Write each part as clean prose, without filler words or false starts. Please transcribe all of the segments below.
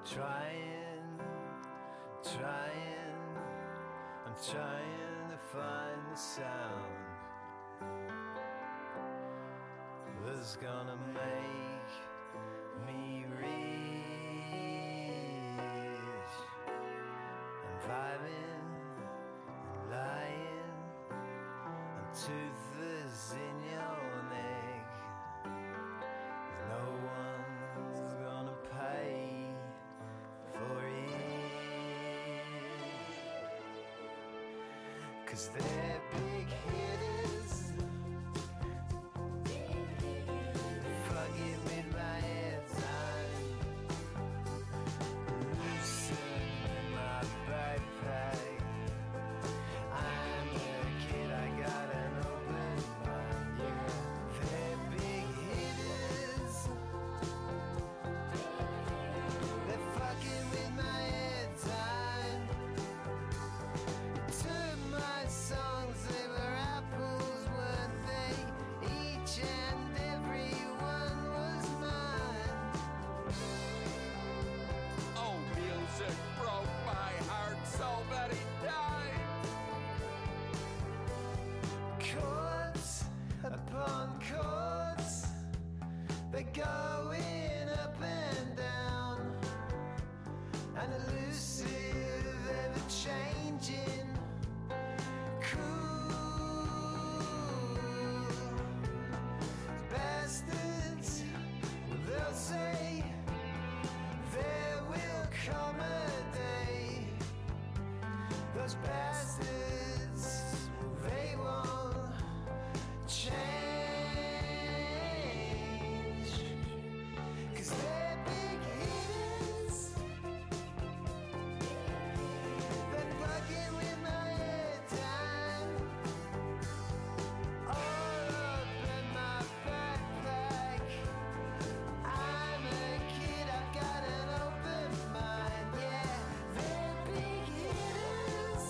I'm trying to find the sound that's gonna make me reach. I'm vibing and lying, and toothers in your neck. No one's gonna pay for it, 'cause they're big hitters, fucking with my head time, loosen my backpack. I'm a kid, I got an open mind, yeah. They're big hitters, they're fucking with my head time. To my songs, they were apples, weren't they? Each and every one was mine. Oh, music broke my heart so many times. Chords upon chords, they're going up and down, and elusive, ever changing. Cool bastards, they'll say there will come a day. Those bastards, they won't change, 'cause they're big hitters, they're fucking with my head time. All up in my backpack. I'm a kid, I've got an open mind, yeah. They're big hitters,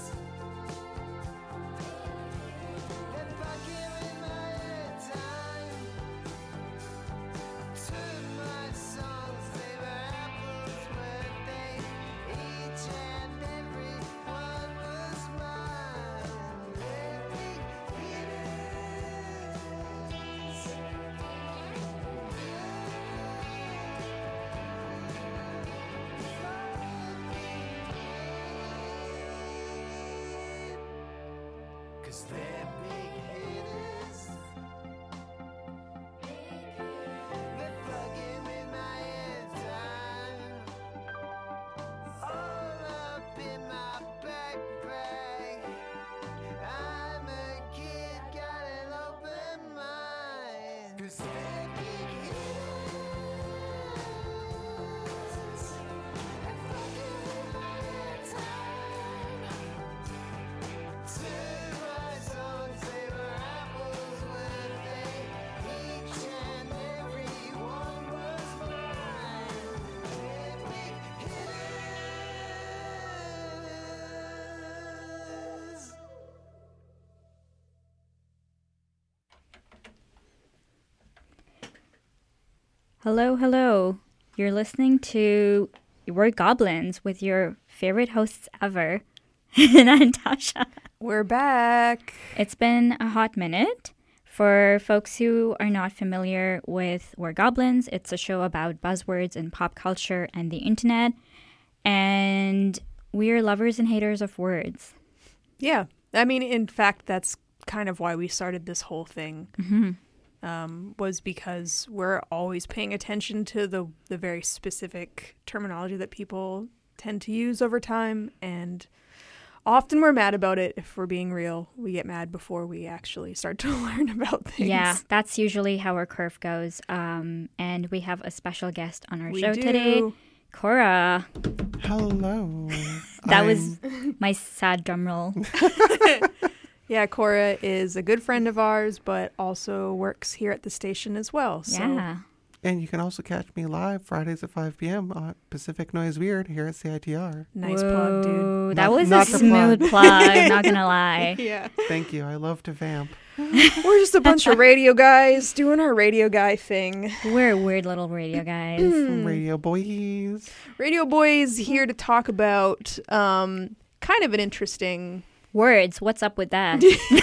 they're fucking with my head time. To my songs, they were apples, weren't they? Each and every one was mine. They're big hitters, 'cause they're big hitters, they're fucking with my head time. All up in my backpack. I'm a kid, got an open mind. 'Cause they're big hitters, they're fucking with my head time. To my songs, they were apples, weren't they? Each and every one was mine. They're big hitters. Hello, hello. You're listening to We're Goblins with your favorite hosts ever, Natasha. We're back. It's been a hot minute. For folks who are not familiar with We're Goblins, it's a show about buzzwords and pop culture and the internet. And we're lovers and haters of words. Yeah. I mean, in fact, that's kind of why we started this whole thing. Was because we're always paying attention to the very specific terminology that people tend to use over time, and often we're mad about it. If we're being real, we get mad before we actually start to learn about things. Yeah, that's usually how our curve goes. And we have a special guest on our show do. today, Cora. Hello. That was my sad drum roll. Yeah, Cora is a good friend of ours, but also works here at the station as well. So Yeah. And you can also catch me live Fridays at 5 p.m. on Pacific Noise Weird here at CITR. Nice plug, dude. Whoa, that Not- was a not the smooth plug, not gonna lie. Yeah. Thank you. I love to vamp. We're just a bunch of radio guys doing our radio guy thing. We're weird little radio guys. Radio boys. Radio boys here to talk about kind of an interesting... Words, what's up with that?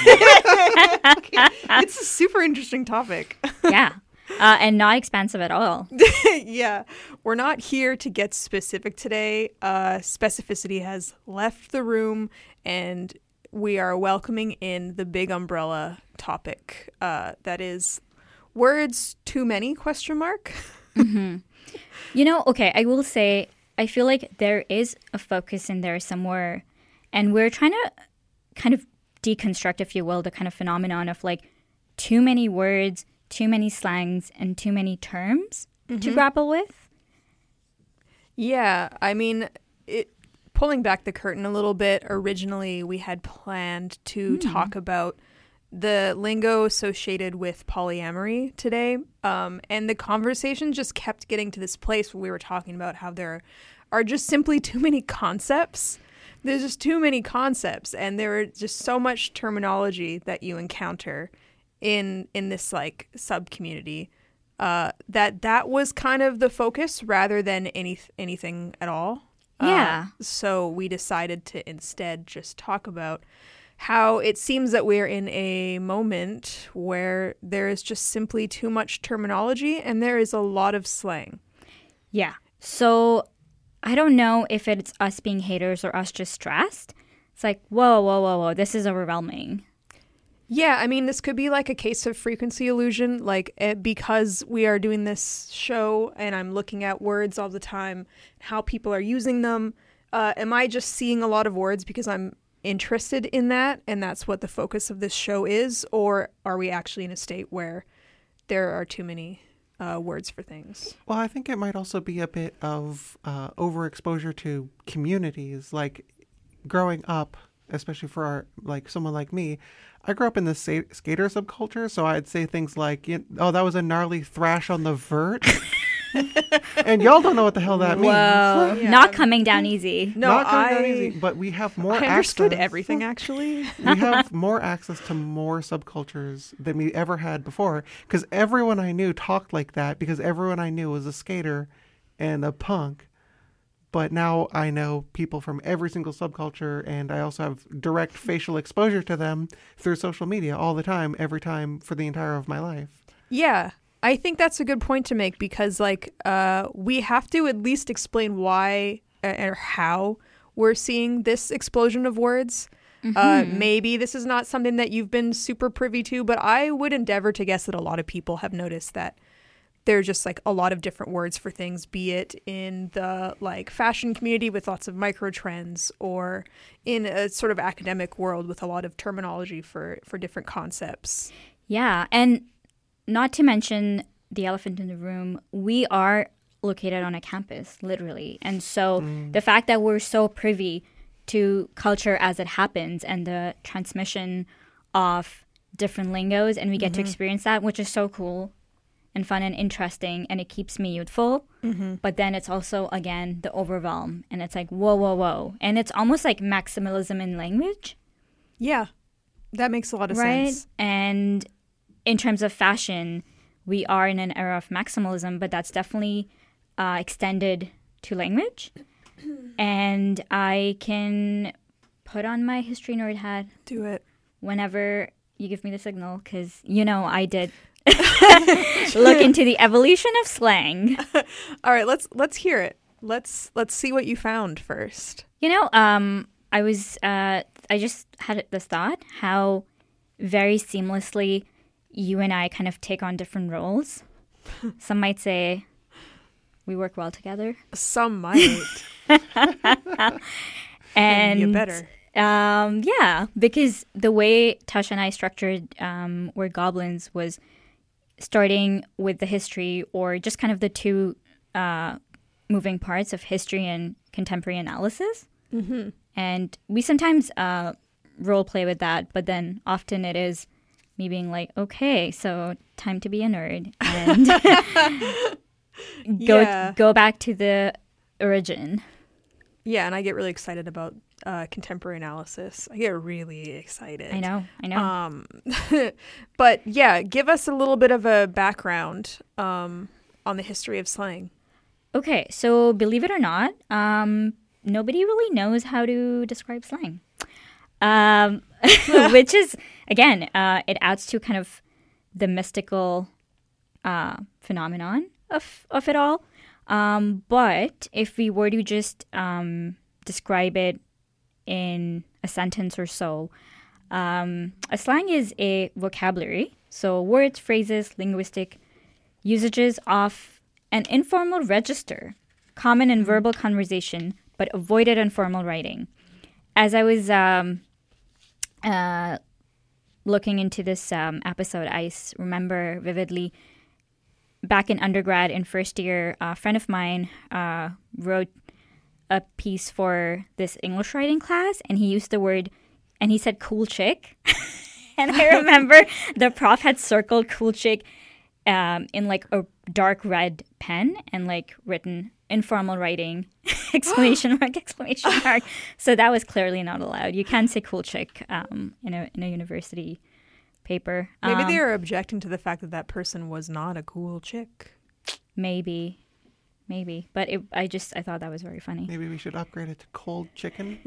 It's a super interesting topic. Yeah. And not expensive at all. Yeah. We're not here to get specific today. Specificity has left the room, and we are welcoming in the big umbrella topic that is words too many, ? You know, okay, I will say, I feel like there is a focus in there somewhere, and we're trying to kind of deconstruct, if you will, the kind of phenomenon of like too many words, too many slangs, and too many terms to grapple with. Yeah, I mean, pulling back the curtain a little bit, originally we had planned to talk about the lingo associated with polyamory today. And the conversation just kept getting to this place where we were talking about how there are just simply too many concepts. There's just too many concepts, and there are just so much terminology that you encounter in this like sub community that was kind of the focus rather than anything at all. Yeah. So we decided to instead just talk about how it seems that we're in a moment where there is just simply too much terminology and there is a lot of slang. Yeah. So I don't know if it's us being haters or us just stressed. It's like, whoa, this is overwhelming. Yeah, I mean, this could be like a case of frequency illusion, like because we are doing this show and I'm looking at words all the time, how people are using them. Am I just seeing a lot of words because I'm interested in that and that's what the focus of this show is? Or are we actually in a state where there are too many words for things? Well, I think it might also be a bit of overexposure to communities. Like growing up, especially for someone like me, I grew up in the skater subculture, so I'd say things like, "Oh, that was a gnarly thrash on the vert," and y'all don't know what the hell that means. Whoa. Yeah. Not coming down easy. No, Not coming down easy, but we have more I understood access. everything, actually. We have more access to more subcultures than we ever had before, because everyone I knew talked like that, because everyone I knew was a skater and a punk. But now I know people from every single subculture, and I also have direct facial exposure to them through social media all the time, every time, for the entire of my life. Yeah, I think that's a good point to make because, we have to at least explain why or how we're seeing this explosion of words. Maybe this is not something that you've been super privy to, but I would endeavor to guess that a lot of people have noticed that there are just like a lot of different words for things, be it in the like fashion community with lots of micro trends or in a sort of academic world with a lot of terminology for different concepts. Yeah, and not to mention the elephant in the room, we are located on a campus, literally. And so the fact that we're so privy to culture as it happens and the transmission of different lingos, and we get to experience that, which is so cool and fun and interesting, and it keeps me youthful. But then it's also, again, the overwhelm. And it's like, whoa. And it's almost like maximalism in language. Yeah, that makes a lot of Right? sense. And in terms of fashion, we are in an era of maximalism, but that's definitely extended to language. And I can put on my history nerd hat Do it. whenever you give me the signal, because, I did look into the evolution of slang. All right, let's hear it. Let's see what you found first. I just had this thought how very seamlessly you and I kind of take on different roles. Some might say we work well together. Some might. And you better. Yeah, because the way Tasha and I structured We're Goblins was starting with the history, or just kind of the two moving parts of history and contemporary analysis. And we sometimes role play with that, but then often it is me being like, okay, so time to be a nerd and Yeah. go back to the origin. Yeah, and I get really excited about contemporary analysis. I get really excited. I know. But yeah, give us a little bit of a background on the history of slang. Okay, so believe it or not, nobody really knows how to describe slang. Which is, again, it adds to kind of the mystical phenomenon of it all. But if we were to just describe it in a sentence or so, a slang is a vocabulary. So words, phrases, linguistic usages of an informal register, common in verbal conversation, but avoided in formal writing. As I was looking into this episode, I remember vividly back in undergrad in first year, a friend of mine wrote a piece for this English writing class, and he used the word, and he said cool chick. And I remember the prof had circled cool chick in like a dark red pen and like written informal writing exclamation mark. So that was clearly not allowed. You can't say cool chick in a university paper. Maybe they were objecting to the fact that that person was not a cool chick. Maybe. But I thought that was very funny. Maybe we should upgrade it to cold chicken.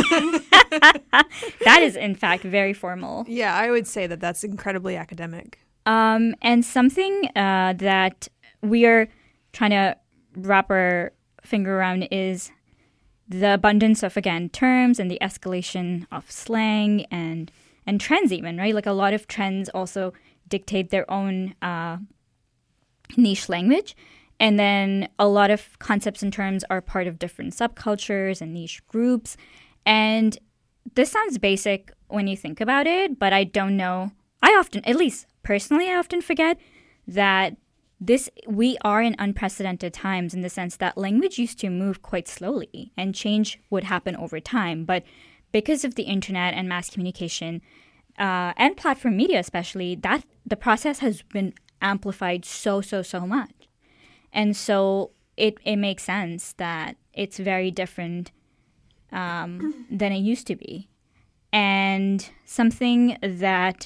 That is, in fact, very formal. Yeah, I would say that that's incredibly academic. And something that we are trying to wrap our finger around is the abundance of, again, terms and the escalation of slang and trends even, right? Like a lot of trends also dictate their own niche language. And then a lot of concepts and terms are part of different subcultures and niche groups. And this sounds basic when you think about it, but I don't know. I often, at least personally, I often forget that we are in unprecedented times in the sense that language used to move quite slowly and change would happen over time. But because of the internet and mass communication and platform media especially, that the process has been amplified so much. And so it makes sense that it's very different than it used to be. And something that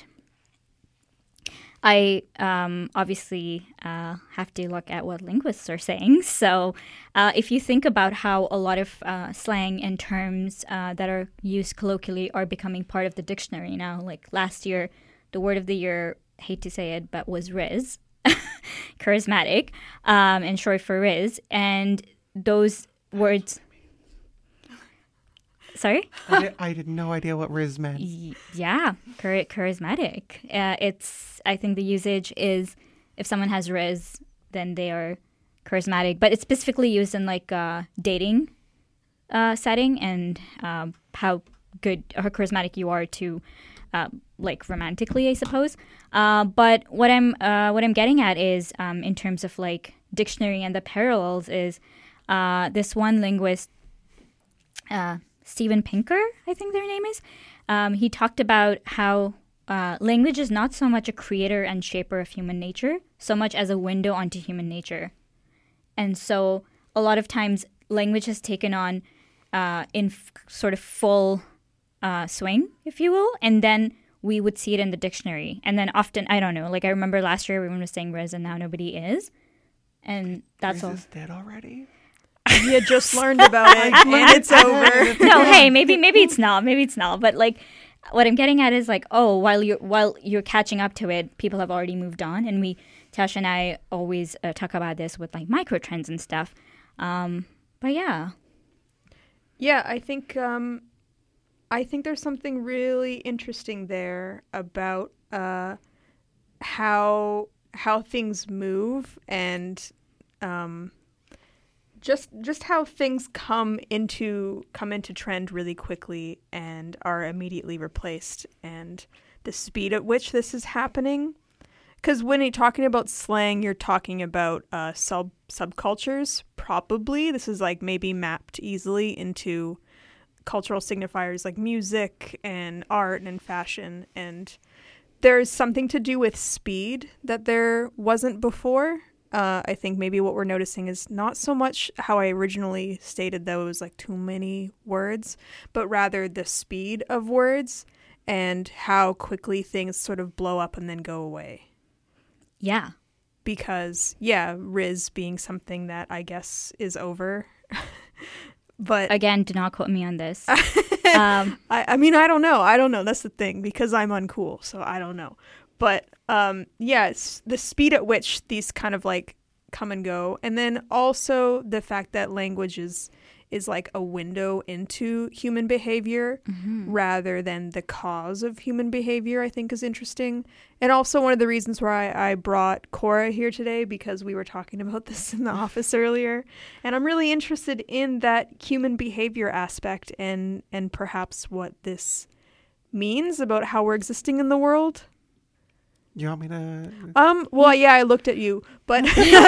I obviously have to look at what linguists are saying. So if you think about how a lot of slang and terms that are used colloquially are becoming part of the dictionary now, like last year, the word of the year, hate to say it, but was Riz. Charismatic, and short for Riz, and those words. Sorry, I had no idea what Riz meant. Yeah, charismatic. I think the usage is if someone has Riz, then they are charismatic. But it's specifically used in like dating setting and how good or how charismatic you are to. Like romantically, I suppose. But what I'm getting at is in terms of like dictionary and the parallels is this one linguist, Steven Pinker, I think their name is. He talked about how language is not so much a creator and shaper of human nature, so much as a window onto human nature. And so a lot of times language has taken on sort of full swing, if you will, and then we would see it in the dictionary. And then often, I don't know, like I remember last year everyone was saying Riz and now nobody is. And that's Riz all. is dead already? You just learned about it and it's over. No, hey, maybe it's not. But like what I'm getting at is like, oh, while you're catching up to it, people have already moved on. And Tash and I always talk about this with like micro trends and stuff. But yeah. Yeah, I think there's something really interesting there about how things move and just how things come into trend really quickly and are immediately replaced, and the speed at which this is happening. Because when you're talking about slang, you're talking about subcultures. Probably this is like maybe mapped easily into cultural signifiers like music and art and fashion, and there's something to do with speed that there wasn't before. I think maybe what we're noticing is not so much how I originally stated that it was like too many words, but rather the speed of words and how quickly things sort of blow up and then go away. Yeah. Because, yeah, Riz being something that I guess is over. But Again, do not quote me on this. I mean, I don't know. I don't know. That's the thing, because I'm uncool, so I don't know. But yeah, it's the speed at which these kind of like come and go. And then also the fact that language is like a window into human behavior rather than the cause of human behavior, I think is interesting. And also one of the reasons why I brought Cora here today, because we were talking about this in the office earlier. And I'm really interested in that human behavior aspect and perhaps what this means about how we're existing in the world. You want me to? Well, yeah, I looked at you, but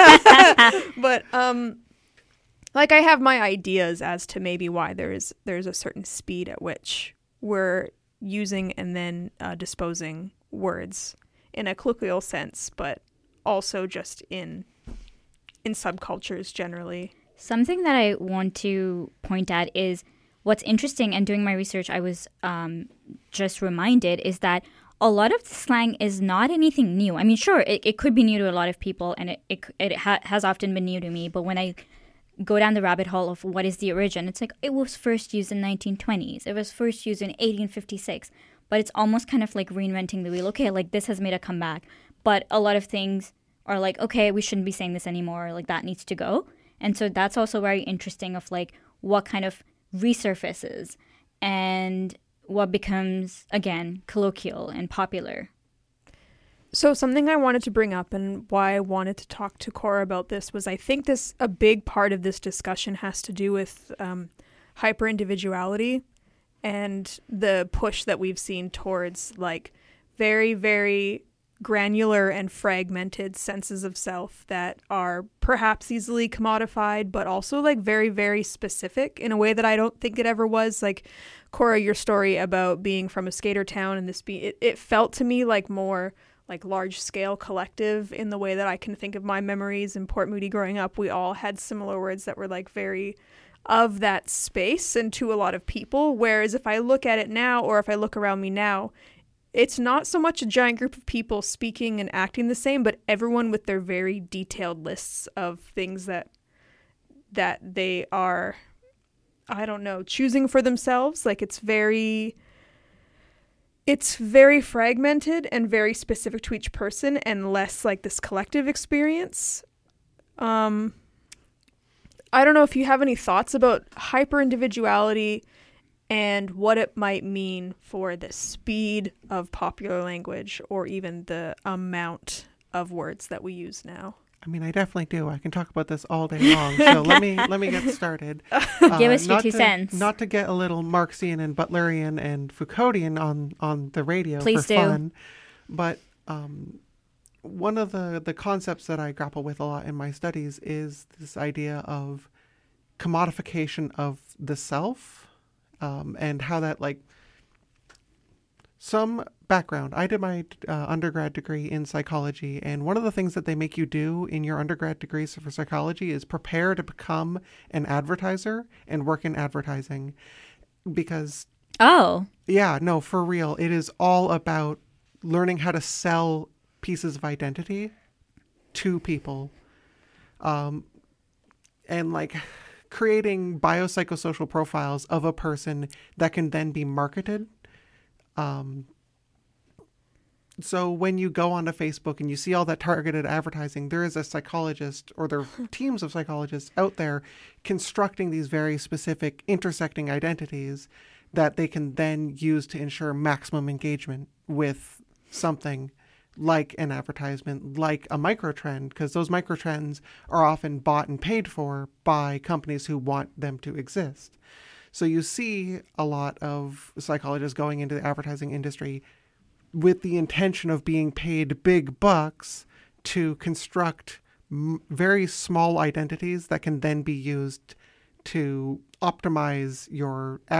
but like I have my ideas as to maybe why there's a certain speed at which we're using and then disposing words in a colloquial sense, but also just in subcultures generally. Something that I want to point at is what's interesting, and doing my research, I was just reminded, is that a lot of the slang is not anything new. I mean, sure, it could be new to a lot of people, and it has often been new to me, but when I go down the rabbit hole of what is the origin, it's like it was first used in 1920s. It was first used in 1856. But it's almost kind of like reinventing the wheel. Okay, like this has made a comeback. But a lot of things are like, okay, we shouldn't be saying this anymore. Like that needs to go. And so that's also very interesting of like what kind of resurfaces and what becomes, again, colloquial and popular. So something I wanted to bring up and why I wanted to talk to Cora about this was I think a big part of this discussion has to do with hyper-individuality and the push that we've seen towards like very, very granular and fragmented senses of self that are perhaps easily commodified, but also like very, very specific in a way that I don't think it ever was. Like, Cora, your story about being from a skater town and it felt to me like more like large scale collective in the way that I can think of my memories in Port Moody growing up. We all had similar words that were like very of that space and to a lot of people. Whereas if I look at it now, or if I look around me now, it's not so much a giant group of people speaking and acting the same, but everyone with their very detailed lists of things that they are, I don't know, choosing for themselves. Like it's very fragmented and very specific to each person and less like this collective experience. I don't know if you have any thoughts about hyper-individuality and what it might mean for the speed of popular language or even the amount of words that we use now. I mean, I definitely do. I can talk about this all day long. So let me get started. Give us your 2 cents. Not to get a little Marxian and Butlerian and Foucauldian on the radio Please for do. fun, but one of the concepts that I grapple with a lot in my studies is this idea of commodification of the self, and how that like some background. I did my undergrad degree in psychology, and one of the things that they make you do in your undergrad degrees for psychology is prepare to become an advertiser and work in advertising. Because, yeah, no, for real, it is all about learning how to sell pieces of identity to people, and like creating biopsychosocial profiles of a person that can then be marketed. So when you go onto Facebook and you see all that targeted advertising, there is a psychologist or there are teams of psychologists out there constructing these very specific intersecting identities that they can then use to ensure maximum engagement with something like an advertisement, like a microtrend, because those microtrends are often bought and paid for by companies who want them to exist. So you see a lot of psychologists going into the advertising industry with the intention of being paid big bucks to construct very small identities that can then be used to optimize your ad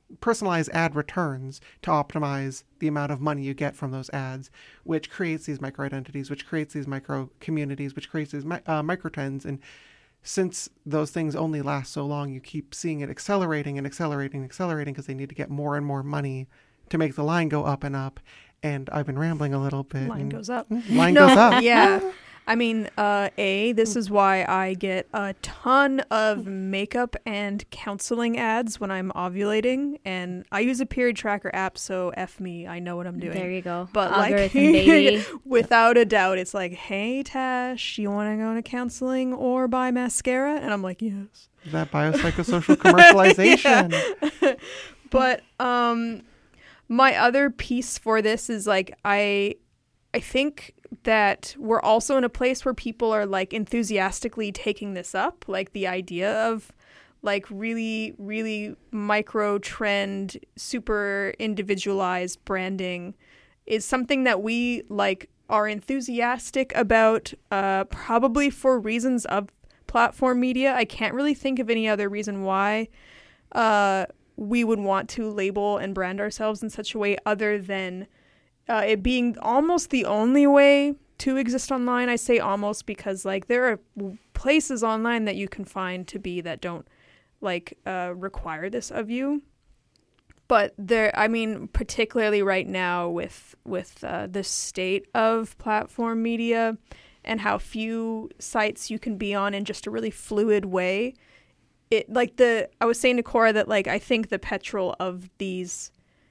personalize ad returns to optimize the amount of money you get from those ads, which creates these micro identities, which creates these micro communities, which creates these micro trends. And since those things only last so long, you keep seeing it accelerating and accelerating and accelerating because they need to get more and more money to make the line go up and up. And I've been rambling a little bit. Line goes up. Line goes up. Yeah. I mean, this is why I get a ton of makeup and counseling ads when I'm ovulating, and I use a period tracker app, so F me, I know what I'm doing. There you go. But Algorithm, baby. without a doubt, it's like, hey, Tash, you want to go to counseling or buy mascara? And I'm like, yes. That biopsychosocial commercialization. Yeah. But my other piece for this is like, I think that we're also in a place where people are like enthusiastically taking this up, like the idea of like really, really micro trend, super individualized branding is something that we like are enthusiastic about, probably for reasons of platform media. I can't really think of any other reason why we would want to label and brand ourselves in such a way other than it being almost the only way to exist online. I say almost because like there are places online that you can find to be that don't like require this of you. But there, I mean, particularly right now with the state of platform media and how few sites you can be on in just a really fluid way. It like I was saying to Cora that like I think the petrol of these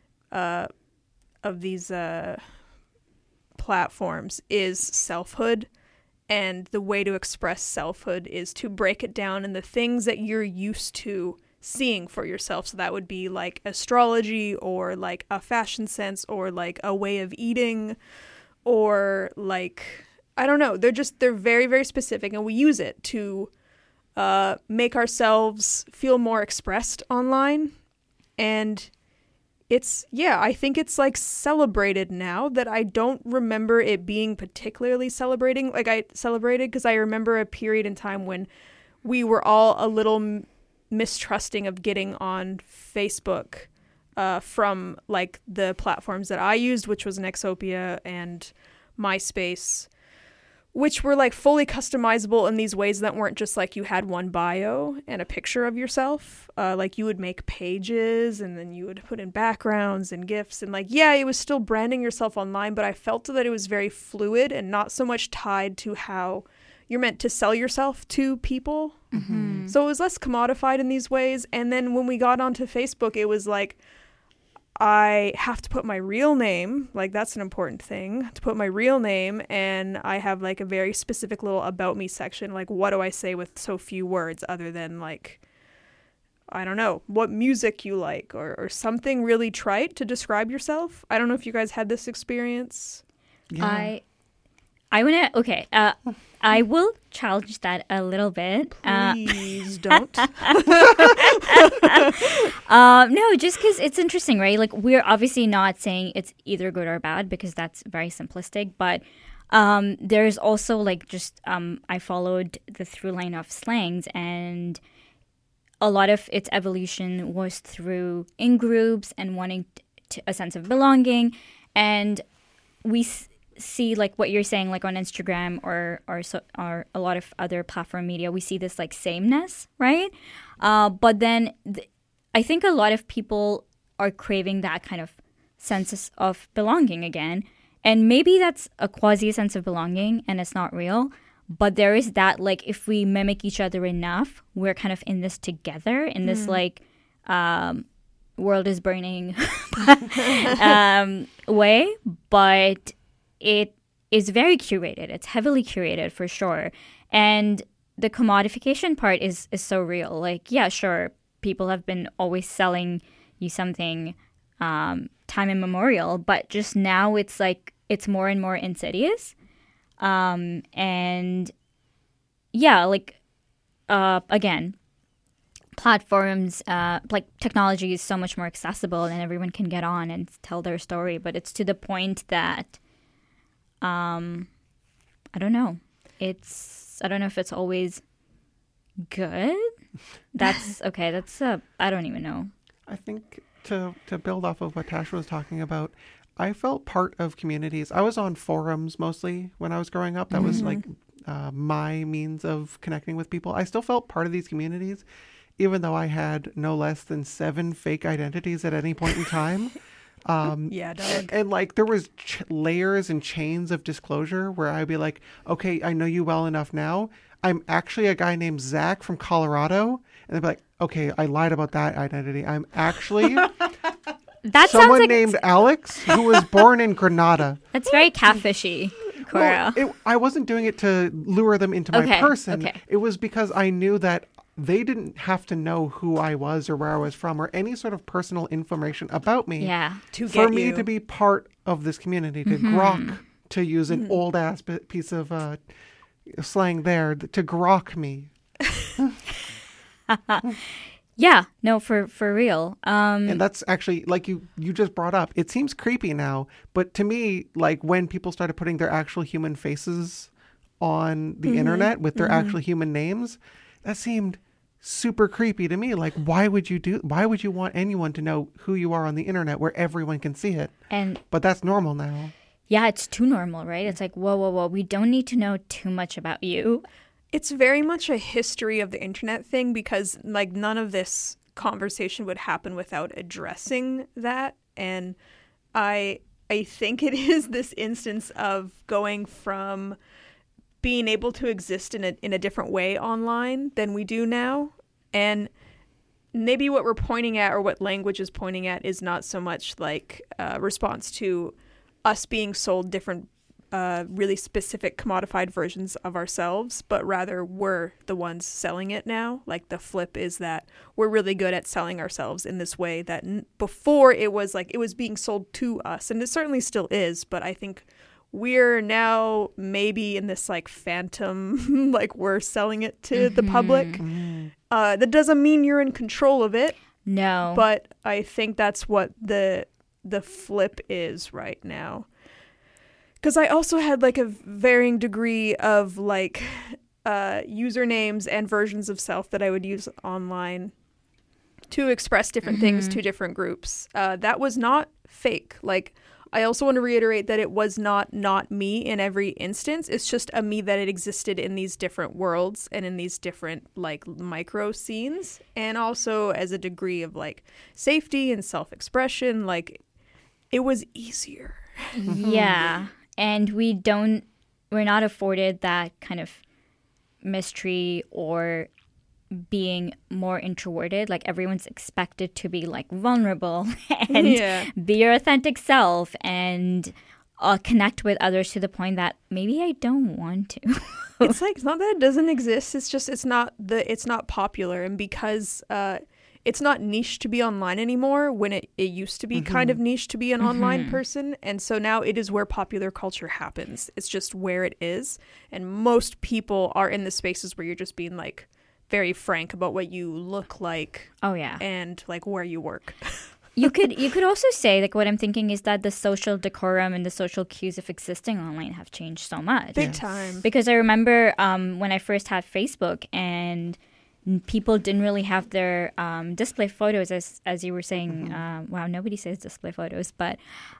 platforms is selfhood, and the way to express selfhood is to break it down in the things that you're used to seeing for yourself. So that would be like astrology or like a fashion sense or like a way of eating or like, I don't know. They're very, very specific, and we use it to make ourselves feel more expressed online. And I think it's like celebrated now that I don't remember it being particularly celebrating. Like I celebrated because I remember a period in time when we were all a little mistrusting of getting on Facebook from like the platforms that I used, which was Nexopia and MySpace, which were like fully customizable in these ways that weren't just like you had one bio and a picture of yourself. Like you would make pages and then you would put in backgrounds and GIFs and like, yeah, it was still branding yourself online, but I felt that it was very fluid and not so much tied to how you're meant to sell yourself to people. Mm-hmm. So it was less commodified in these ways. And then when we got onto Facebook, it was like, I have to put my real name, like that's an important thing, to put my real name, and I have like a very specific little about me section, like what do I say with so few words other than like, I don't know, what music you like or something really trite to describe yourself. I don't know if you guys had this experience. Yeah. I will challenge that a little bit. Please don't. No, just because it's interesting, right? Like we're obviously not saying it's either good or bad because that's very simplistic. But there's also like just I followed the through line of slangs, and a lot of its evolution was through in groups and wanting a sense of belonging, and we see like what you're saying, like on Instagram or a lot of other platform media, we see this like sameness, right? But then I think a lot of people are craving that kind of sense of belonging again, and maybe that's a quasi sense of belonging and it's not real, but there is that like if we mimic each other enough, we're kind of in this together in this like world is burning way, but it is very curated. It's heavily curated for sure. And the commodification part is so real. Like, yeah, sure, people have been always selling you something time immemorial, but just now it's like it's more and more insidious. And yeah, like again, platforms like technology is so much more accessible and everyone can get on and tell their story, but it's to the point that I don't know. I don't know if it's always good. That's okay. I don't even know. I think to build off of what Tasha was talking about, I felt part of communities. I was on forums mostly when I was growing up. That was like my means of connecting with people. I still felt part of these communities, even though I had no less than 7 fake identities at any point in time. Yeah, dog. And like there was layers and chains of disclosure where I'd be like, okay, I know you well enough now. I'm actually a guy named Zach from Colorado. And they'd be like, okay, I lied about that identity. I'm actually That sounds someone like named Alex who was born in Granada. that's very catfishy, Cora. Well, I wasn't doing it to lure them into my Okay, person. okay. It was because I knew that they didn't have to know who I was or where I was from or any sort of personal information about me Yeah. To for get me you. to be part of this community, to grok, to use an old ass piece of slang there, to grok me. Yeah. No, for real. And that's actually, like you just brought up, it seems creepy now, but to me, like when people started putting their actual human faces on the internet with their actual human names, that seemed super creepy to me. Like, why would you want anyone to know who you are on the internet where everyone can see it? And But that's normal now. yeah, it's too normal, right? It's like, whoa. We don't need to know too much about you. It's very much a history of the internet thing because like none of this conversation would happen without addressing that. And I think it is this instance of going from being able to exist in a different way online than we do now. And maybe what we're pointing at or what language is pointing at is not so much like a response to us being sold different really specific commodified versions of ourselves, but rather we're the ones selling it now. Like the flip is that we're really good at selling ourselves in this way that before it was like it was being sold to us, and it certainly still is, but I think we're now maybe in this like phantom like we're selling it to the public. That doesn't mean you're in control of it, No. but I think that's what the flip is right now. Because I also had like a varying degree of like usernames and versions of self that I would use online to express different things to different groups. That was not fake. Like, I also want to reiterate that it was not me in every instance. It's just a me that it existed in these different worlds and in these different like micro scenes, and also as a degree of like safety and self-expression. Like, it was easier. Yeah. And we're not afforded that kind of mystery or being more introverted. Like everyone's expected to be like vulnerable and be your authentic self and connect with others to the point that maybe I don't want to. It's like, it's not that it doesn't exist. It's just it's not popular, and because it's not niche to be online anymore when it used to be kind of niche to be an online person. And so now it is where popular culture happens. It's just where it is. And most people are in the spaces where you're just being like very frank about what you look like. Oh, yeah. And like where you work. You could also say, like, what I'm thinking is that the social decorum and the social cues of existing online have changed so much. Big time. Because I remember when I first had Facebook and people didn't really have their display photos, as you were saying. Wow, nobody says display photos, but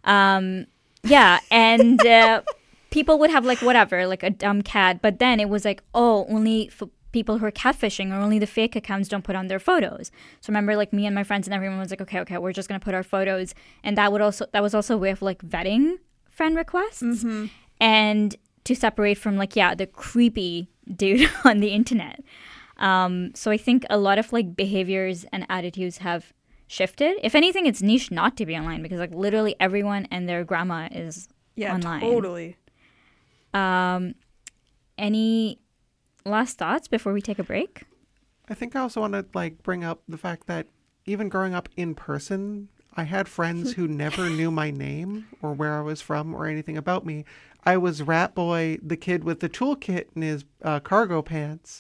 yeah, and people would have like whatever, like a dumb cat. But then it was like, oh, only for people who are catfishing or only the fake accounts don't put on their photos. So remember, like me and my friends and everyone was like, okay, we're just gonna put our photos, and that was also a way of like vetting friend requests and to separate from like the creepy dude on the internet. So I think a lot of like behaviors and attitudes have shifted. If anything, it's niche not to be online because like literally everyone and their grandma is online. Totally. Any last thoughts before we take a break? I think I also want to like bring up the fact that even growing up in person, I had friends who never knew my name or where I was from or anything about me. I was Rat Boy, the kid with the toolkit in his cargo pants.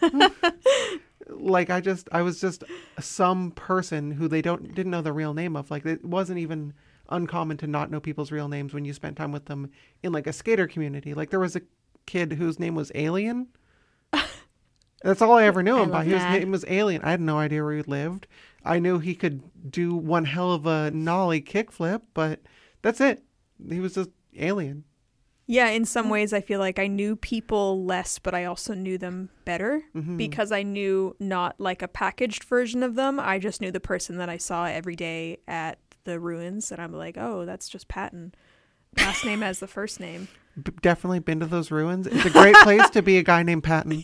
Like I was just some person who they didn't know the real name of. Like it wasn't even uncommon to not know people's real names when you spent time with them in like a skater community. Like there was a kid whose name was Alien. That's all I ever knew him by. His name was Alien. I had no idea where he lived. I knew he could do one hell of a nollie kickflip, but that's it. He was just alien. Yeah, in some ways, I feel like I knew people less, but I also knew them better because I knew not like a packaged version of them. I just knew the person that I saw every day at the ruins, and I'm like, oh, that's just Patton. Last name as the first name. Definitely been to those ruins. It's a great place to be a guy named Patton.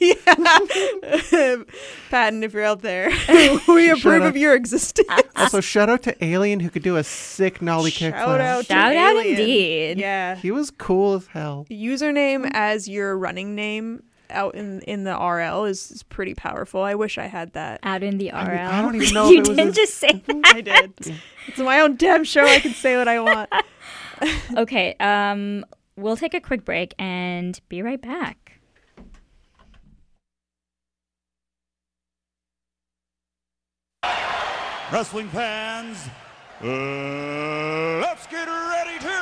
Patton, if you're out there, we approve of your existence. Also, shout out to Alien who could do a sick nollie kickflip. Shout out Alien. indeed. Yeah. He was cool as hell. Username as your running name out in the RL is pretty powerful. I wish I had that. Out in the RL. I don't even know You if it was didn't his- just say that. I did. It's my own damn show. I can say what I want. Okay, we'll take a quick break and be right back. Wrestling fans, let's get ready to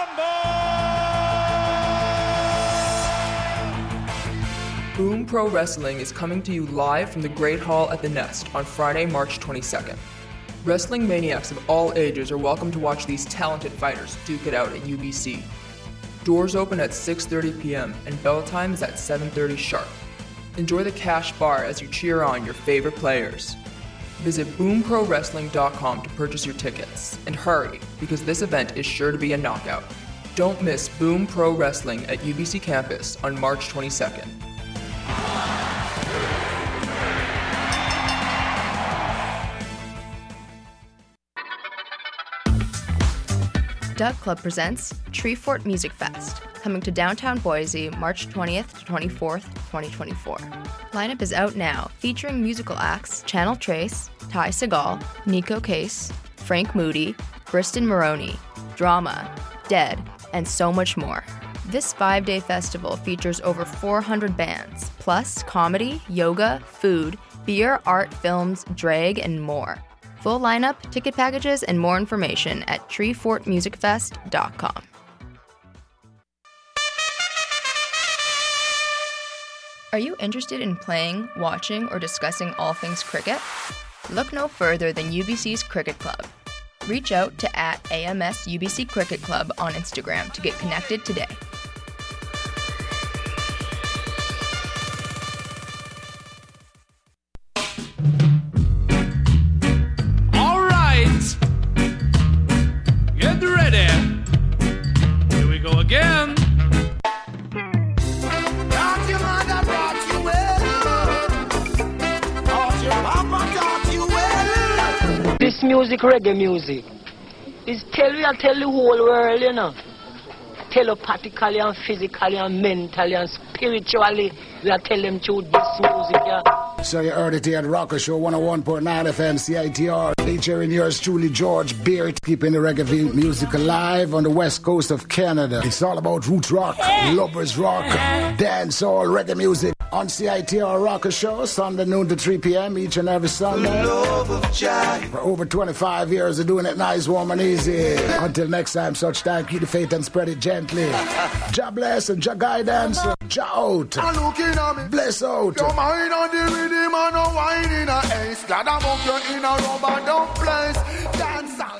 rumble! Boom Pro Wrestling is coming to you live from the Great Hall at the Nest on Friday, March 22nd. Wrestling maniacs of all ages are welcome to watch these talented fighters duke it out at UBC. Doors open at 6:30 p.m. and bell time is at 7:30 sharp. Enjoy the cash bar as you cheer on your favorite players. Visit boomprowrestling.com to purchase your tickets. And hurry, because this event is sure to be a knockout. Don't miss Boom Pro Wrestling at UBC campus on March 22nd. Duck Club presents Treefort Music Fest, coming to downtown Boise March 20th to 24th, 2024. Lineup is out now, featuring musical acts Channel Trace, Ty Segall, Nico Case, Frank Moody, Briston Maroney, Drama, Dead, and so much more. This 5-day festival features over 400 bands, plus comedy, yoga, food, beer, art, films, drag, and more. Full lineup, ticket packages, and more information at treefortmusicfest.com. Are you interested in playing, watching, or discussing all things cricket? Look no further than UBC's Cricket Club. Reach out to @AMSUBC Cricket Club on Instagram to get connected today. All right. Get ready. Here we go again. Thought your mother brought you well. Thought your papa taught you well. This music, reggae music, is tell the whole world, you know. Telepathically and physically and mentally and spiritually, we are telling them through this music, yeah. So you heard it here at Rocker Show 101.9 FM CITR, featuring yours truly, George Beard, keeping the reggae music alive on the west coast of Canada. It's all about roots rock, lovers rock, dancehall, reggae music on CITR Rocker Show, Sunday noon to 3 p.m. each and every Sunday. For over 25 years of doing it nice, warm and easy. Until next time, such time, keep the faith and spread it gently. Jah bless and Jah guidance. Jah out. Bless out. Your mind on the rhythm and no wine in a ace. Glad about you in a rubber dump place. Dance out.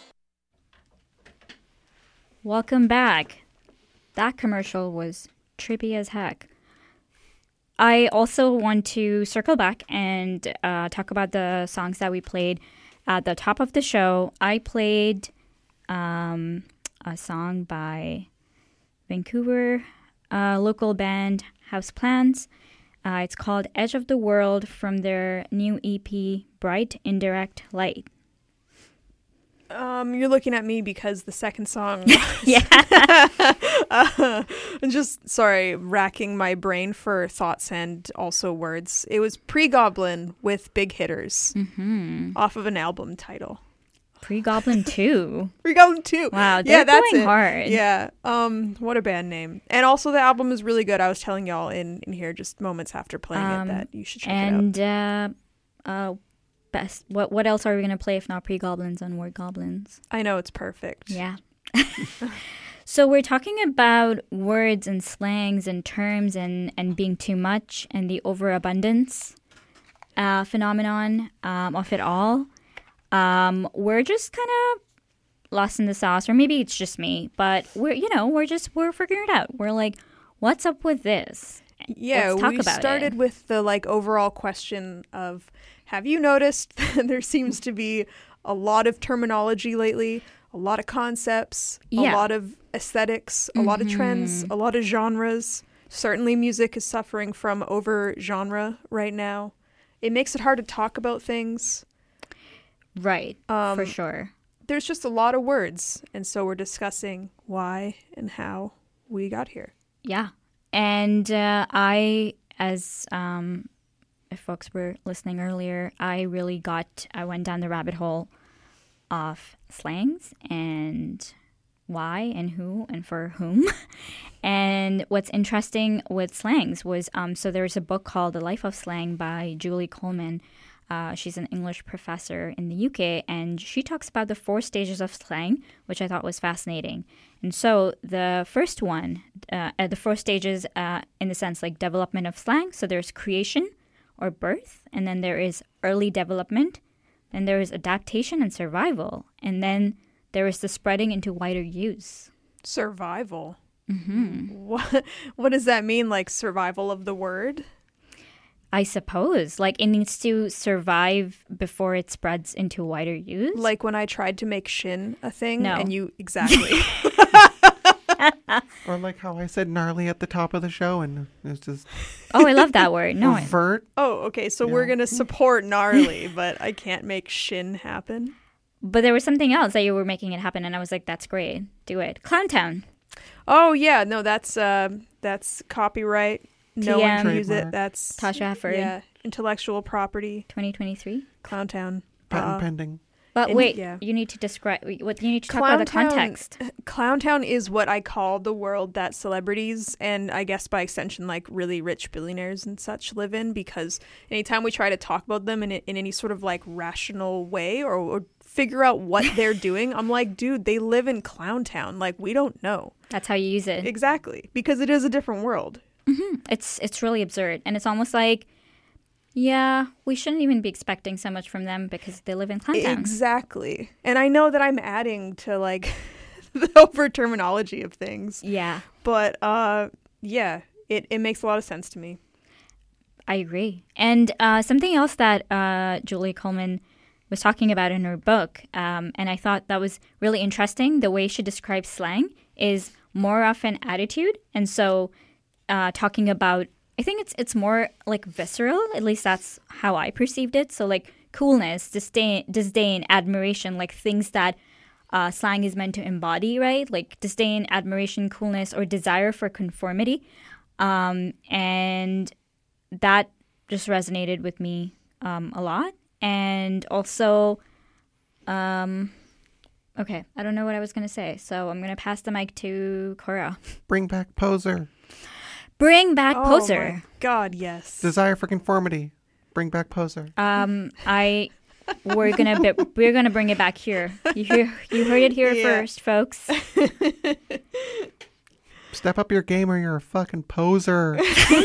Welcome back. That commercial was trippy as heck. I also want to circle back and talk about the songs that we played at the top of the show. I played a song by Vancouver local band House Plans. It's called Edge of the World from their new EP, Bright Indirect Light. You're looking at me because the second song. Yeah. I'm just, racking my brain for thoughts and also words. It was Pre-Goblin with Big Hitters off of an album title. Pre-Goblin 2. Pre-Goblin 2. Wow, they're that's going it. hard. Yeah. What a band name. And also the album is really good. I was telling y'all in here just moments after playing it that you should check it out. And best. What else are we gonna play if not Pre-Goblins and Word Goblins? I know, it's perfect. Yeah. So we're talking about words and slangs and terms and being too much and the overabundance phenomenon of it all. we're just kind of lost in the sauce, or maybe it's just me, but we're figuring it out. We're like, what's up with this? Yeah, Let's talk we about started it. with the like overall question of, have you noticed that there seems to be a lot of terminology lately, a lot of concepts, a Yeah. lot of aesthetics, a lot of trends, a lot of genres. Certainly music is suffering from over genre right now. It makes it hard to talk about things. Right, for sure. There's just a lot of words, and so we're discussing why and how we got here. Yeah. And I, as if folks were listening earlier, I went down the rabbit hole of slangs and why and who and for whom. And what's interesting with slangs was, so there's a book called The Life of Slang by Julie Coleman. She's an English professor in the UK, and she talks about the 4 stages of slang, which I thought was fascinating. And so the first one, the 4 stages in the sense like development of slang. So there's creation or birth, and then there is early development, then there is adaptation and survival, and then there is the spreading into wider use. Survival. What does that mean? Like survival of the word? I suppose. Like, it needs to survive before it spreads into wider use. Like when I tried to make shin a thing, No. and you exactly. Or like how I said gnarly at the top of the show, and it's just Oh, I love that word. No, overt. Oh, okay. So we're gonna support gnarly, but I can't make shin happen. but there was something else that you were making it happen, and I was like, that's great. Do it. Clowntown. Oh yeah, no, that's copyright. No one can use it. Trademark. That's Tasha Hefford. Yeah, intellectual property. 2023. Clowntown. Patent pending. But And- wait, yeah. you need to describe what you need to talk about the context. Clowntown is what I call the world that celebrities and I guess by extension like really rich billionaires and such live in, because anytime we try to talk about them in any sort of like rational way or figure out what they're doing, I'm like, dude, they live in Clowntown. Like, we don't know. That's how you use it. Exactly. Because it is a different world. It's really absurd, and it's almost like, yeah, we shouldn't even be expecting so much from them because they live in Clowntown. Exactly. And I know that I'm adding to like the over terminology of things. Yeah, But yeah, it makes a lot of sense to me. I agree. And something else that Julie Coleman was talking about in her book, and I thought that was really interesting, the way she describes slang is more of an attitude. And so talking about, I think it's more like visceral, at least that's how I perceived it. So like coolness, disdain, admiration, like things that slang is meant to embody, right? Like disdain, admiration, coolness, or desire for conformity. And that just resonated with me a lot. And also, okay, I don't know what I was going to say, so I'm going to pass the mic to Cora. Bring back poser. Bring back Oh poser. my God, yes. Desire for conformity. Bring back poser. We're gonna bring it back here. You heard it here Yeah. first, folks. Step up your game or you're a fucking poser.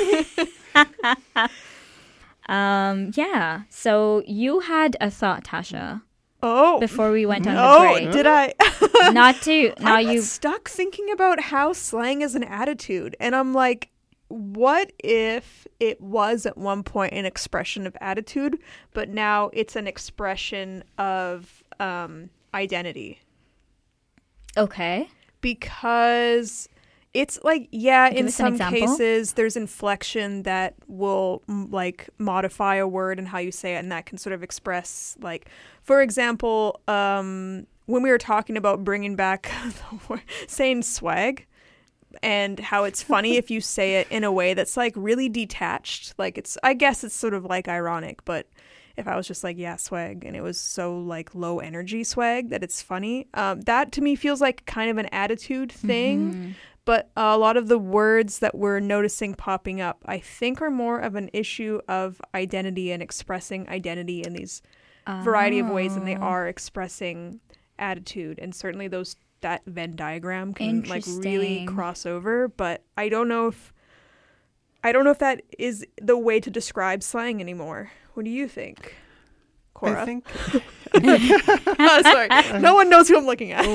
Yeah. So you had a thought, Tasha, Oh, before we went on the oh, break. did I? Not to now I got you. stuck thinking about how slang is an attitude, and I'm like, what if it was at one point an expression of attitude, but now it's an expression of identity? Okay. Because it's like, yeah, Give in us an some example. cases there's inflection that will like modify a word and how you say it, and that can sort of express, like, for example, when we were talking about bringing back the word, saying swag, and how it's funny if you say it in a way that's like really detached, like I guess it's sort of like ironic, but if I was just like, yeah, swag, and it was so like low energy swag that it's funny, that to me feels like kind of an attitude thing. But a lot of the words that we're noticing popping up, I think, are more of an issue of identity and expressing identity in these variety of ways than they are expressing attitude. And certainly that Venn diagram can like really Interesting. cross over. But I don't know if that is the way to describe slang anymore. What do you think, Cora? I think Oh, sorry. No one knows who I'm looking at.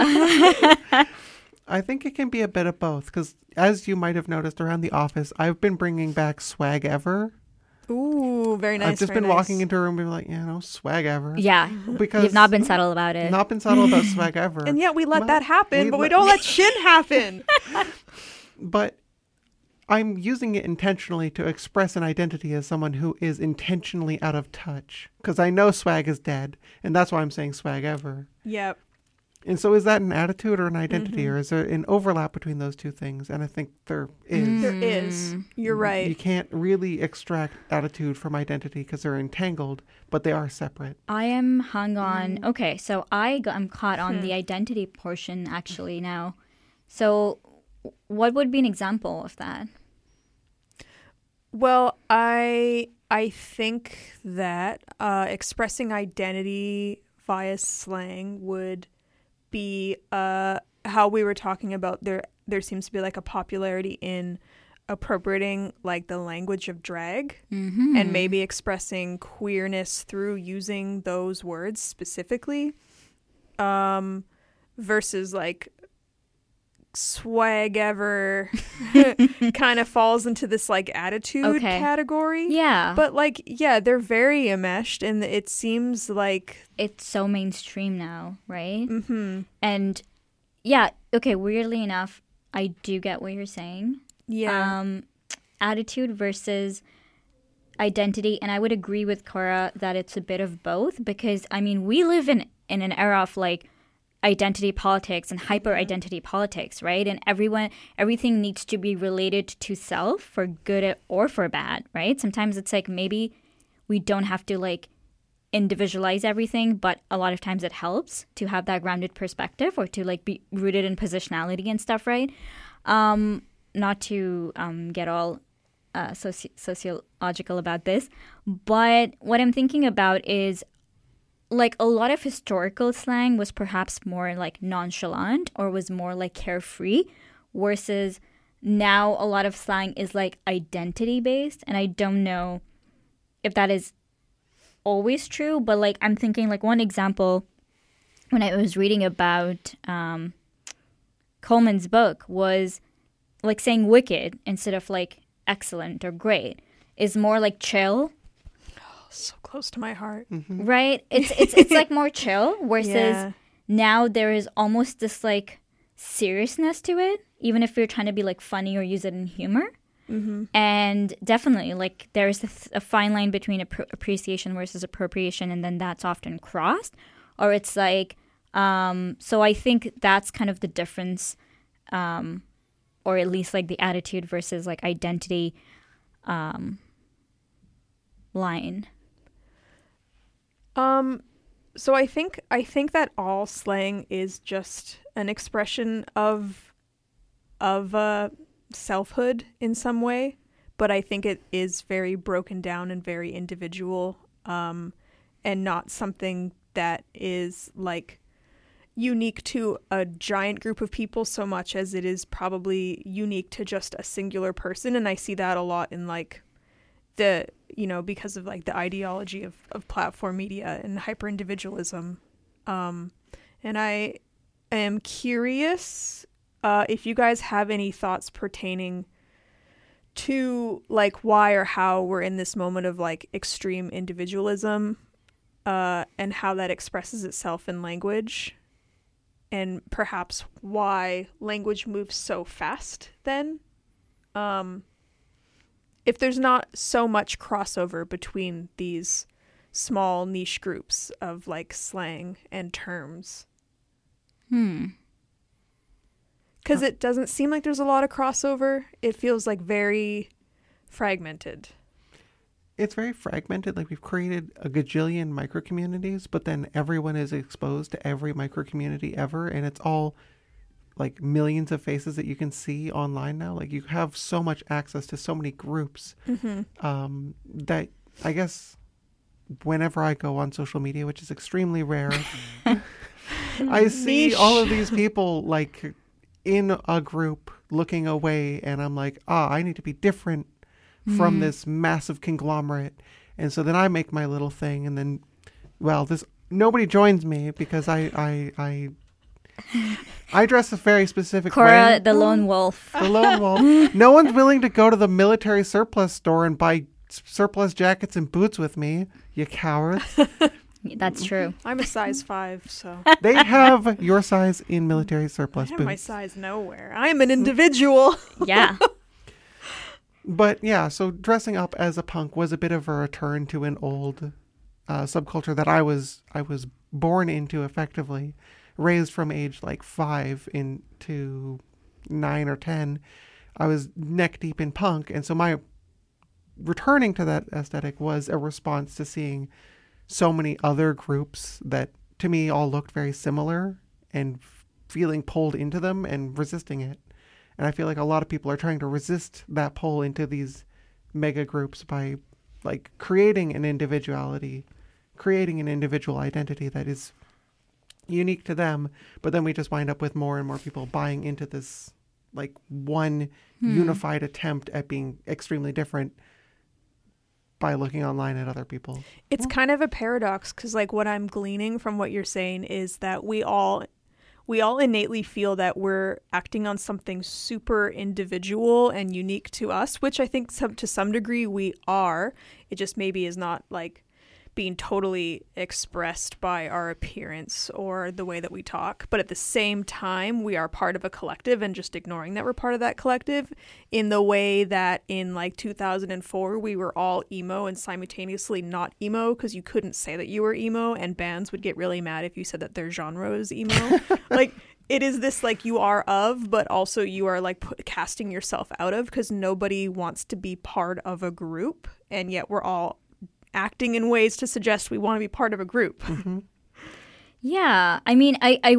I think it can be a bit of both because, as you might have noticed around the office, I've been bringing back swag ever. Ooh, very nice. I've just been walking into a room and being like, swag ever. Yeah, because you've not been subtle about it. Not been subtle about swag ever. And yet we let that happen, but we don't let shit happen. But I'm using it intentionally to express an identity as someone who is intentionally out of touch. Because I know swag is dead, and that's why I'm saying swag ever. Yep. And so is that an attitude or an identity, or is there an overlap between those two things? And I think there is. There is. You're right. You can't really extract attitude from identity because they're entangled, but they are separate. I am hung on. Okay, so I'm caught on the identity portion actually now. So what would be an example of that? Well, I think that expressing identity via slang would be how we were talking about there seems to be like a popularity in appropriating like the language of drag and maybe expressing queerness through using those words specifically versus like swag ever kind of falls into this like attitude category. Yeah. But like, yeah, they're very enmeshed and it seems like it's so mainstream now, right? Mm-hmm. And yeah, okay, weirdly enough, I do get what you're saying. Yeah. Attitude versus identity. And I would agree with Cora that it's a bit of both because, I mean, we live in an era of like identity politics and hyper identity politics, right? And everything needs to be related to self for good or for bad, right? Sometimes it's like maybe we don't have to like individualize everything, but a lot of times it helps to have that grounded perspective or to like be rooted in positionality and stuff, right? Not to get all sociological about this, but what I'm thinking about is like a lot of historical slang was perhaps more like nonchalant or was more like carefree versus now a lot of slang is like identity based. And I don't know if that is always true, but like I'm thinking like one example when I was reading about Coleman's book was like saying wicked instead of like excellent or great is more like chill. So close to my heart. Mm-hmm. Right? It's like more chill versus now there is almost this like seriousness to it, even if you're trying to be like funny or use it in humor. Mm-hmm. And definitely like there's a fine line between appreciation versus appropriation, and then that's often crossed. Or it's like, so I think that's kind of the difference, or at least like the attitude versus like identity line. So I think that all slang is just an expression of selfhood in some way, but I think it is very broken down and very individual, and not something that is like unique to a giant group of people so much as it is probably unique to just a singular person. And I see that a lot in like the, you know, because of like the ideology of platform media and hyper individualism. And I am curious if you guys have any thoughts pertaining to like why or how we're in this moment of like extreme individualism, and how that expresses itself in language, and perhaps why language moves so fast then. If there's not so much crossover between these small niche groups of like slang and terms. Because it doesn't seem like there's a lot of crossover. It feels like very fragmented. It's very fragmented. Like we've created a gajillion micro communities, but then everyone is exposed to every micro community ever. And it's all like millions of faces that you can see online now. Like you have so much access to so many groups, that I guess whenever I go on social media, which is extremely rare, I see all of these people like in a group looking away, and I'm like, I need to be different from this massive conglomerate. And so then I make my little thing, and then, well, this nobody joins me because I dress a very specific Cora, way. the lone wolf. The lone wolf. No one's willing to go to the military surplus store and buy surplus jackets and boots with me, you cowards. That's true. I'm a size 5, so They have your size in military surplus I have boots. my size nowhere. I'm an individual. Yeah. But yeah, so dressing up as a punk was a bit of a return to an old subculture that I was born into, effectively, raised from age like 5 into 9 or 10. I was neck deep in punk, and so my returning to that aesthetic was a response to seeing so many other groups that to me all looked very similar and feeling pulled into them and resisting it. And I feel like a lot of people are trying to resist that pull into these mega groups by like creating an individuality, creating an individual identity that is unique to them. But then we just wind up with more and more people buying into this like one unified attempt at being extremely different by looking online at other people. It's kind of a paradox because like what I'm gleaning from what you're saying is that we all innately feel that we're acting on something super individual and unique to us, which I think to some degree we are. It just maybe is not like being totally expressed by our appearance or the way that we talk. But at the same time, we are part of a collective, and just ignoring that we're part of that collective in the way that in like 2004, we were all emo and simultaneously not emo because you couldn't say that you were emo, and bands would get really mad if you said that their genre was emo. Like, it is this like you are of, but also you are like casting yourself out of because nobody wants to be part of a group, and yet we're all acting in ways to suggest we want to be part of a group. Mm-hmm. Yeah, I mean,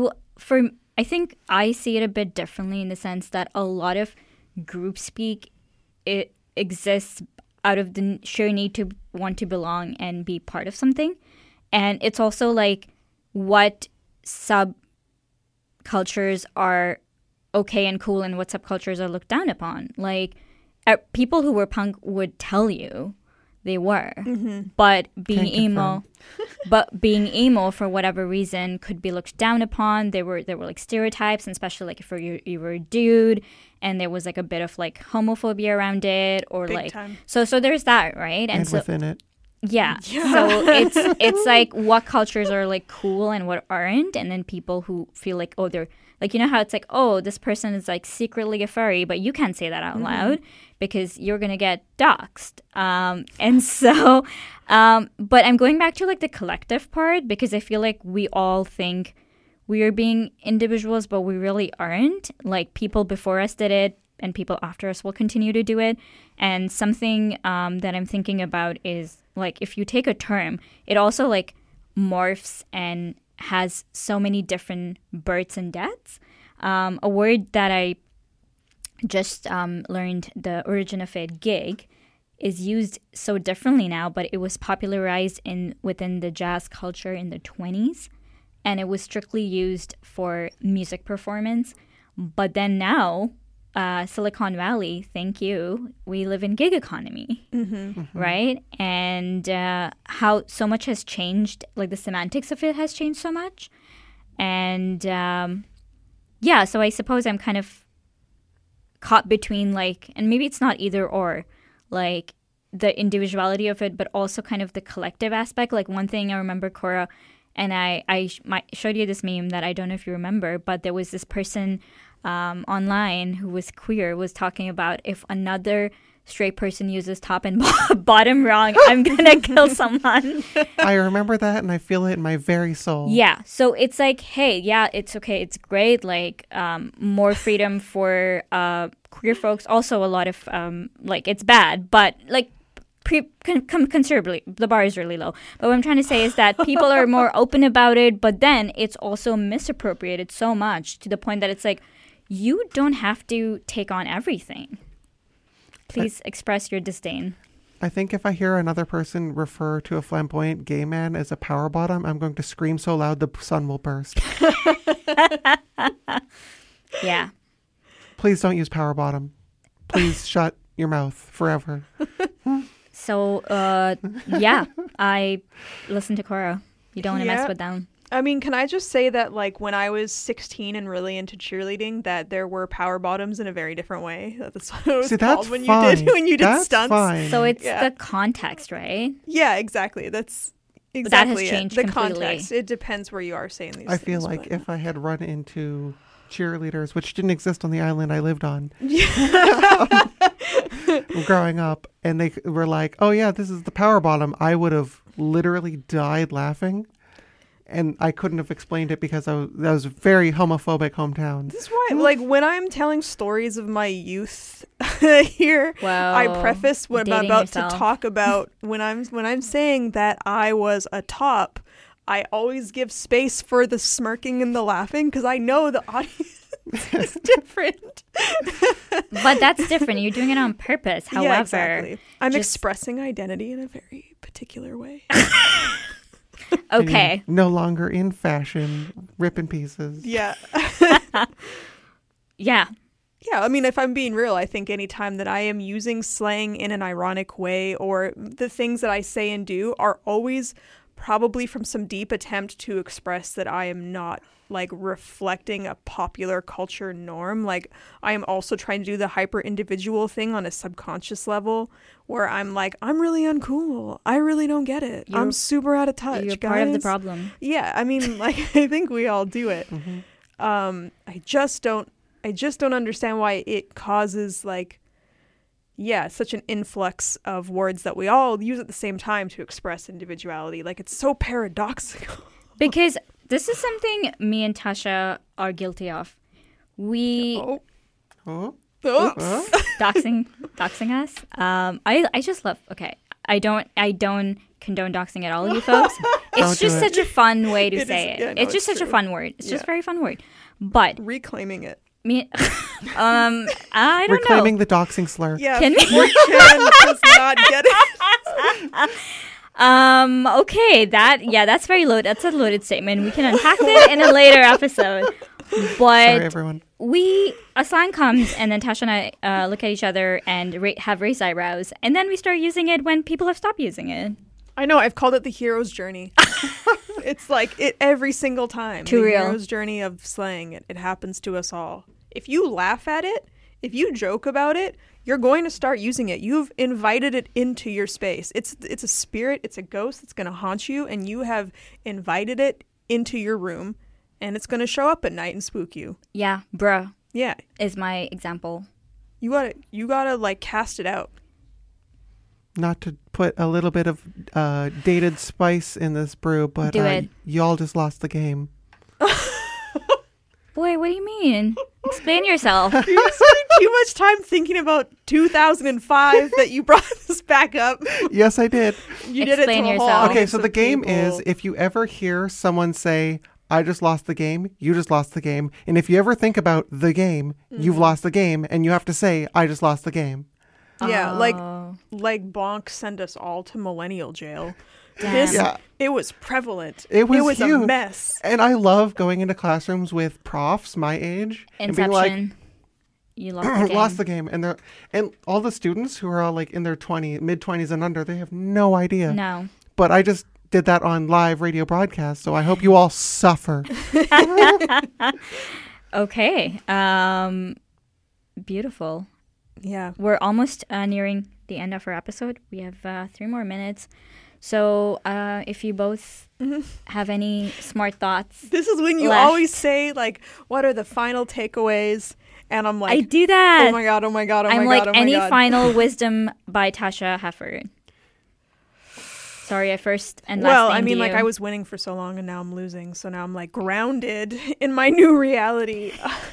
I think I see it a bit differently in the sense that a lot of group speak, it exists out of the sheer need to want to belong and be part of something. And it's also like what subcultures are okay and cool and what subcultures are looked down upon. Like people who were punk would tell you they were, but being emo for whatever reason could be looked down upon. There were like stereotypes, and especially like if you were a dude, and there was like a bit of like homophobia around it, or Big like time. so there's that, right? And so within it. yeah. So it's like what cultures are like cool and what aren't, and then people who feel like, oh, they're like, you know how it's like, oh, this person is like secretly a furry, but you can't say that out loud because you're gonna get doxxed. And so, but I'm going back to like the collective part because I feel like we all think we are being individuals, but we really aren't. Like people before us did it, and people after us will continue to do it. And something that I'm thinking about is like if you take a term, it also like morphs and has so many different births and deaths. A word that I just learned the origin of it, gig, is used so differently now, but it was popularized within the jazz culture in the 20s, and it was strictly used for music performance. But then now, Silicon Valley, thank you, we live in gig economy, right? And how so much has changed, like the semantics of it has changed so much. And yeah, so I suppose I'm kind of caught between like, and maybe it's not either or, like the individuality of it, but also kind of the collective aspect. Like one thing I remember, Cora, and I showed you this meme that I don't know if you remember, but there was this person online who was queer, was talking about if another straight person uses top and bottom wrong, I'm gonna kill someone. I remember that, and I feel it in my very soul. Yeah, so it's like, hey, yeah, it's okay, it's great, like more freedom for queer folks. Also, a lot of like it's bad, but like considerably, the bar is really low. But what I'm trying to say is that people are more open about it, but then it's also misappropriated so much to the point that it's like, you don't have to take on everything. Please express your disdain. I think if I hear another person refer to a flamboyant gay man as a power bottom, I'm going to scream so loud the sun will burst. Yeah. Please don't use power bottom. Please shut your mouth forever. So, yeah, I listened to Cora. You don't want to Yeah. mess with them. I mean, can I just say that, like, when I was 16 and really into cheerleading, that there were power bottoms in a very different way. That's what it was See, called that's when fine. you did That's stunts. fine. So it's Yeah. the context, right? Yeah, exactly. That's that has exactly changed it. The completely. context. It depends where you are saying these I things. feel like but- if I had run into cheerleaders, which didn't exist on the island I lived on growing up, and they were like, "Oh yeah, this is the power bottom," I would have literally died laughing, and I couldn't have explained it because that was a very homophobic hometown. This is why, like, when I'm telling stories of my youth here, Wow. I preface what I'm Dating about yourself. to talk about when I'm saying that I was a top. I always give space for the smirking and the laughing because I know the audience is different. But that's different. You're doing it on purpose. However, yeah, exactly. I'm just- expressing identity in a very particular way. okay. No longer in fashion, ripping pieces. Yeah. Yeah. Yeah, I mean, if I'm being real, I think anytime that I am using slang in an ironic way or the things that I say and do are always probably from some deep attempt to express that I am not like reflecting a popular culture norm. Like I am also trying to do the hyper individual thing on a subconscious level where I'm like, I'm really uncool. I really don't get it. I'm super out of touch. You're guys. part of the problem. Yeah, I mean, like I think we all do it. I just don't understand why it causes like such an influx of words that we all use at the same time to express individuality. Like it's so paradoxical. Because this is something me and Tasha are guilty of. We Oh, doxing us. I just love. Okay, I don't condone doxing at all, you folks. Don't It's do just it. such a fun way to It say is- it. yeah, no, it's just it's such a true. fun word. It's just Yeah. a very fun word. But Reclaiming it. me, I don't reclaiming know. the doxing slur. Yeah, Can- 4chan does not get it. Okay, that's very loaded. That's a loaded statement. We can unpack that in a later episode. Sorry, But everyone. a slang comes, and then Tasha and I look at each other and have raised eyebrows, and then we start using it when people have stopped using it. I know, I've called it the hero's journey. It's like it every single time. Too the real. hero's journey of slang. It happens to us all. If you laugh at it, if you joke about it, you're going to start using it. You've invited it into your space. It's a spirit, it's a ghost that's going to haunt you, and you have invited it into your room, and it's going to show up at night and spook you. Yeah, bruh Yeah. is my example. You gotta like cast it out. Not to put a little bit of dated spice in this brew, but Do it. y'all just lost the game. Boy, what do you mean? Explain yourself. You're spending too much time thinking about 2005 that you brought this back up. Yes, I did. You did it to Explain a whole yourself. Okay, audience so of the game people. is if you ever hear someone say, I just lost the game, you just lost the game. And if you ever think about the game, you've lost the game, and you have to say, I just lost the game. Yeah, Oh. like Bonk sent us all to millennial jail. Damn. This Yeah. it was prevalent. It was a huge. mess. And I love going into classrooms with profs my age and being like, Inception. You lost the game. lost the game. And all the students who are all like in their mid-20s and under, they have no idea. No. But I just did that on live radio broadcast, so I hope you all suffer. Okay. Beautiful. Yeah. We're almost nearing the end of our episode. We have 3 more minutes. So if you both have any smart thoughts. This is when you left. always say like, what are the final takeaways? And I'm like, I do that. oh my god, oh my god, oh I'm my like, god, oh my any god. final wisdom by Tasha Hefford. Sorry, I first and last Well, I named mean, like you. I was winning for so long, and now I'm losing. So now I'm like grounded in my new reality.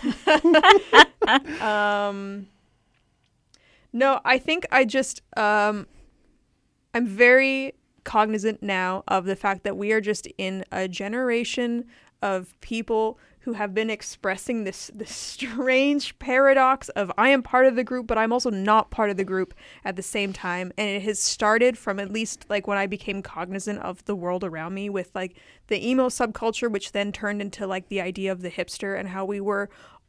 No, I think I just I'm very cognizant now of the fact that we are just in a generation of people who have been expressing this strange paradox of I am part of the group, but I'm also not part of the group at the same time. And it has started from at least like when I became cognizant of the world around me with like the emo subculture, which then turned into like the idea of the hipster and how we were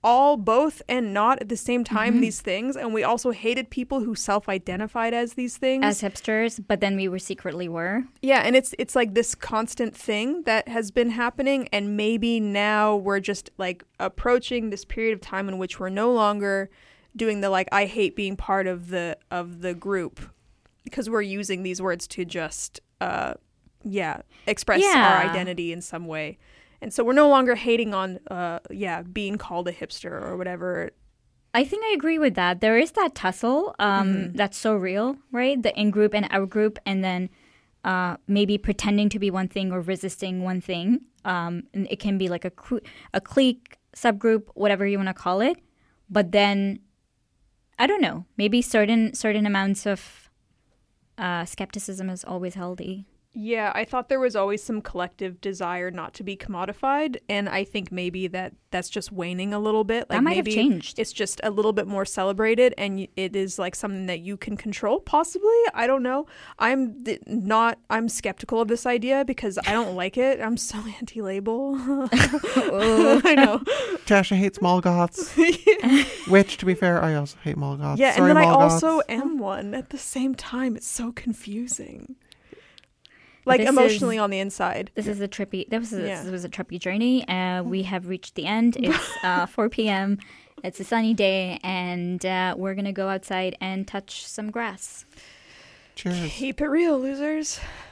all both and not at the same time these things, and we also hated people who self-identified as these things. As hipsters, but then we were secretly were. Yeah, and it's like this constant thing that has been happening, and maybe now we're just like approaching this period of time in which we're no longer doing the like I hate being part of the group, because we're using these words to just express our identity in some way. And so we're no longer hating on being called a hipster or whatever. I think I agree with that. There is that tussle that's so real, right? The in-group and out-group, and then maybe pretending to be one thing or resisting one thing. And it can be like a clique, subgroup, whatever you want to call it. But then, I don't know, maybe certain amounts of skepticism is always healthy. Yeah, I thought there was always some collective desire not to be commodified, and I think maybe that's just waning a little bit. Like that might maybe have changed. It's just a little bit more celebrated, and it is like something that you can control, possibly. I don't know. I'm skeptical of this idea because I don't like it. I'm so anti-label. I know. Tasha hates mall goths, which, to be fair, I also hate mall goths. Yeah, Sorry, and then I mall also goths. am one at the same time. It's so confusing. Like This emotionally is- on the inside. This was a trippy journey. We have reached the end. It's 4 p.m. It's a sunny day, and we're gonna go outside and touch some grass. Cheers. Keep it real, losers.